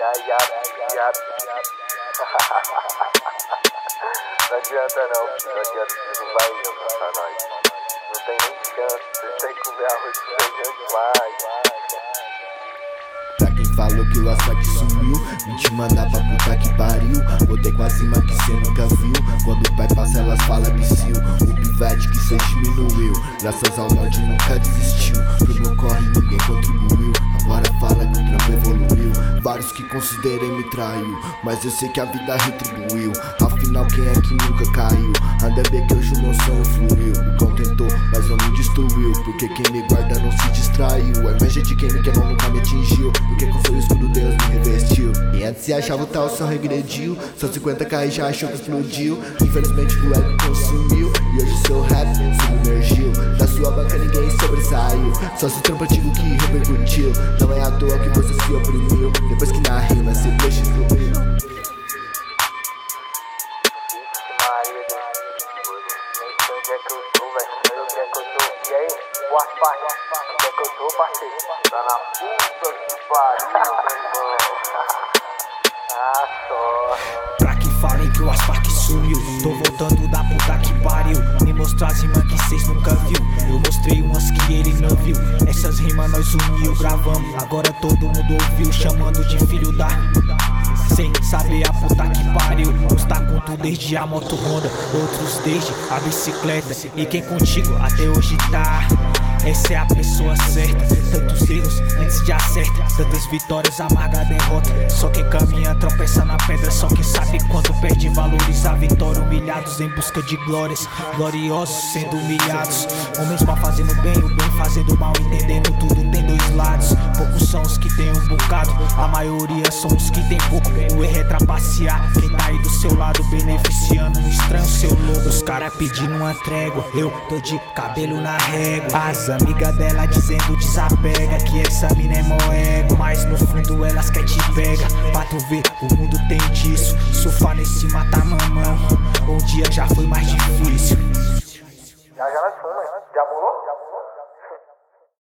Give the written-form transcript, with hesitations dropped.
Não adianta não vai alcançar nós. Não tem nem chance, vocês têm que comer arroz com feijão demais. Pra quem falou que o Asfak sumiu, vim te mandar pra puta que pariu. Botei com a cima que cê nunca viu. Quando o pai passa elas falam psiu. O pivete que cê diminuiu, graças ao norte nunca desistiu. Pro meu corre ninguém contribuiu, agora fala que o trampo evoluiu. Vários que considerei me traiu, mas eu sei que a vida retribuiu. Afinal quem é que nunca caiu? Ainda bem que hoje o meu sonho fluiu. Me contentou, mas não me destruiu, porque quem me guarda não se distraiu. A inveja de quem me queimou nunca me atingiu, porque com seu escudo Deus me revestiu. E antes se achava o tal, só regrediu. Só 50k e já achou que explodiu. Infelizmente o ego consumiu, e hoje seu rap submergiu. Da sua banca ninguém sobressaiu, só se trampo antigo que repercutiu. Não é à toa que você se oprimiu, depois que na rima cê deixa excluir. E aí, o Asfak, onde é que eu tô, parceiro? Tá na puta que pariu, meu irmão. Ah, só. Pra que falem que o Asfak sumiu, tô voltando da puta que pariu. Me mostrou as rimas que cês nunca viu, eu mostrei umas que ele não viu. Essas rimas nós uniu, gravamos, agora todo mundo ouviu, chamando de filho da... Sem saber a puta que pariu. Uns tá com tudo desde a moto Honda, outros desde a bicicleta. E quem contigo até hoje tá, essa é a pessoa certa. Tantos erros antes de acerta, tantas vitórias amarga a derrota. Só quem caminha tropeça na pedra, só quem sabe quando perde valoriza a vitória. Humilhados em busca de glórias, gloriosos sendo humilhados. Homens mal fazendo bem, o bem fazendo mal, entendendo tudo tem dois lados. Poucos são os que tem um bocado, a maioria são os que tem pouco. O erro é trapacear quem tá aí do seu lado, beneficiando um estranho seu lobo. Os caras pedindo uma trégua, eu tô de cabelo na régua. As amigas dela dizendo desapega, que essa mina é mó ego, mas no fundo elas quer te pega. Pra tu ver, o mundo tem disso, surfar nesse mata-mamão, um dia já foi mais difícil. Já nós fomos, já bolou?